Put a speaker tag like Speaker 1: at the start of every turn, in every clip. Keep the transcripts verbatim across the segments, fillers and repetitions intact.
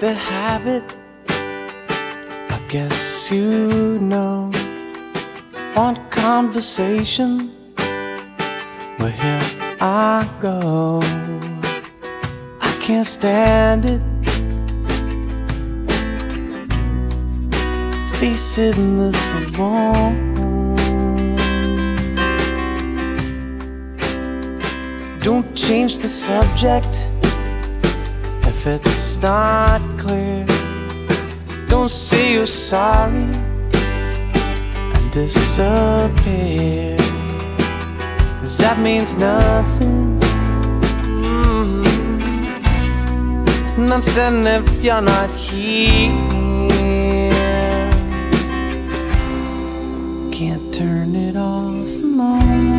Speaker 1: the habit. I guess you know. Want conversation? Well, here I go. I can't stand it. Face it in the salon. Don't change the subject if it's not clear. Don't say you're sorry and disappear, 'cause that means nothing. mm. Nothing if you're not here. Can't turn it off, no.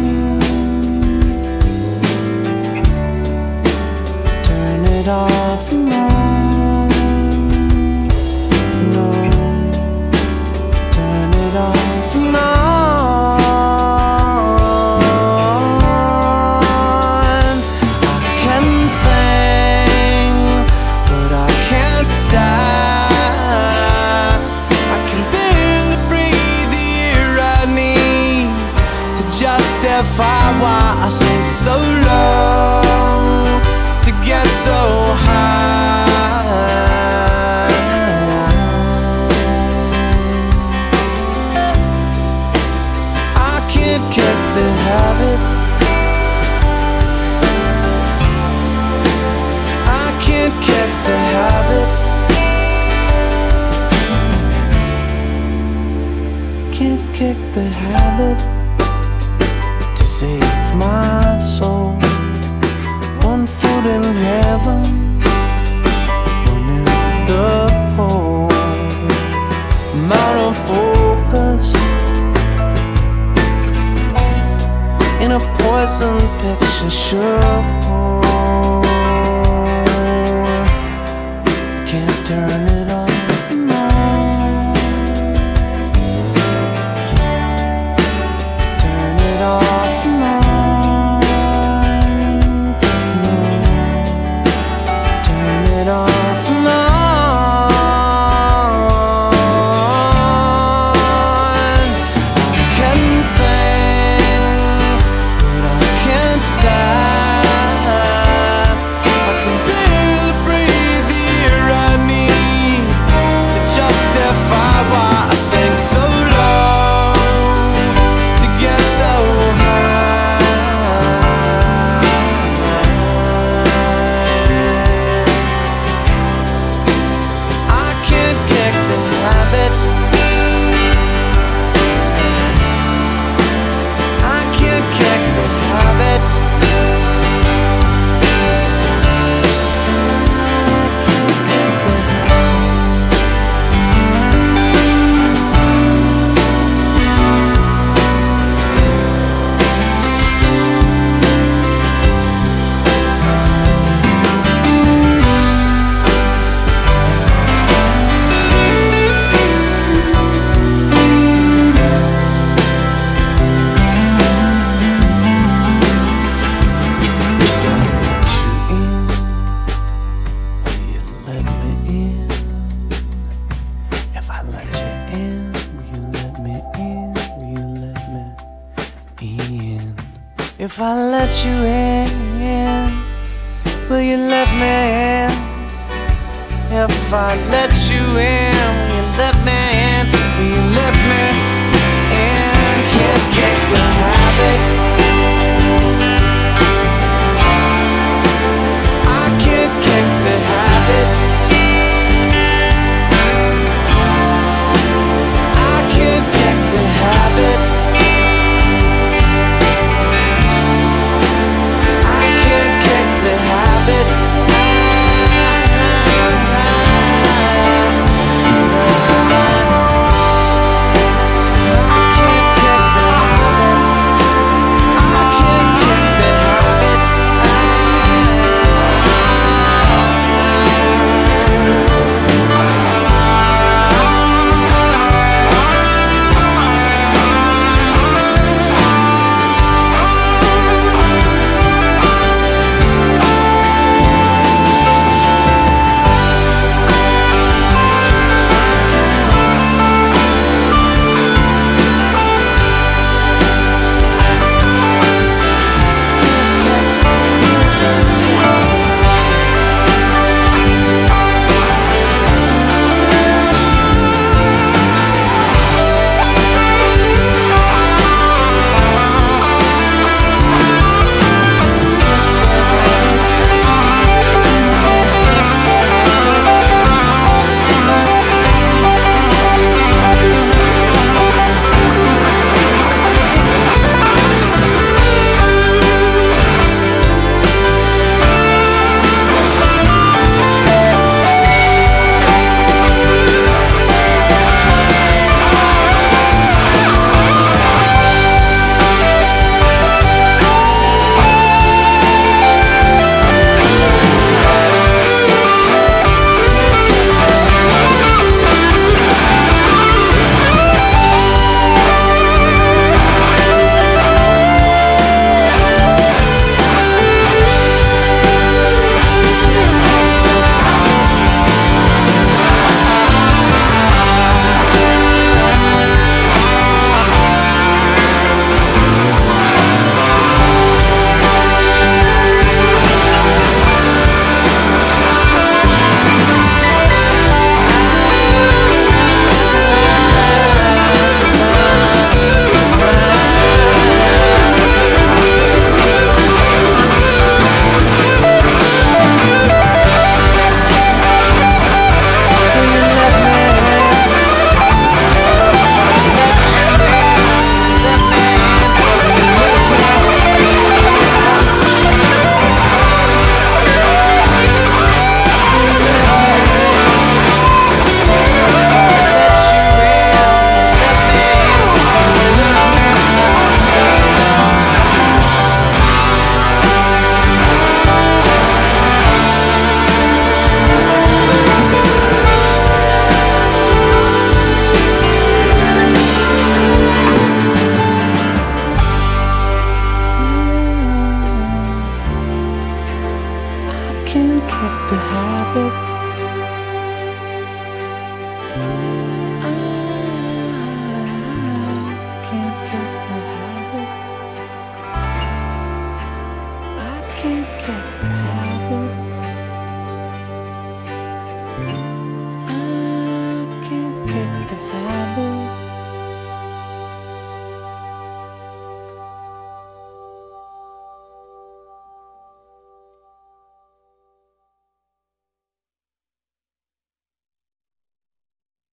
Speaker 1: Turn it off, no. No. Turn it off, no. I can sing, but I can't sigh. I can barely breathe the air I need to justify why I sing so low to get so high. I can't kick the habit. I can't kick the habit. Can't kick the habit to save my soul. One foot in heaven, one in the hole. I'm out of focus in a poison picture show. Can't turn it off, no. Turn it off, no. If I let you in, will you let me in? If I let you in, will you let me in? Will you let me in? Can't kick the habit.